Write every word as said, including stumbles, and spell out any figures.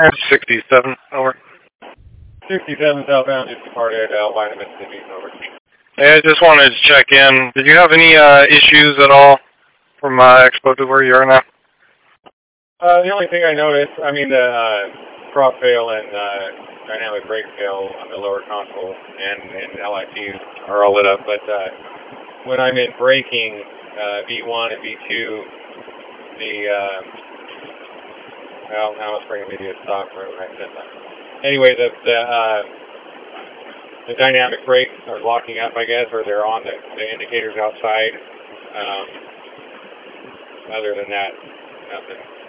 sixty-seven, over. sixty-seven southbound, just departed Albina, Mississippi, over. Hey, I just wanted to check in. Did you have any uh, issues at all from uh, Expo to where you are now? Uh, the only thing I noticed, I mean, the uh, cross fail and uh, dynamic brake fail on the lower console and, and L I Ts are all lit up, but uh, when I'm in braking, uh, V one and V two, the, uh, well, now it's bringing me to a stop for when I said that. Anyway, the, the, uh, the dynamic brakes are locking up, I guess, or they're on the, the indicators outside. Um, other than that, nothing.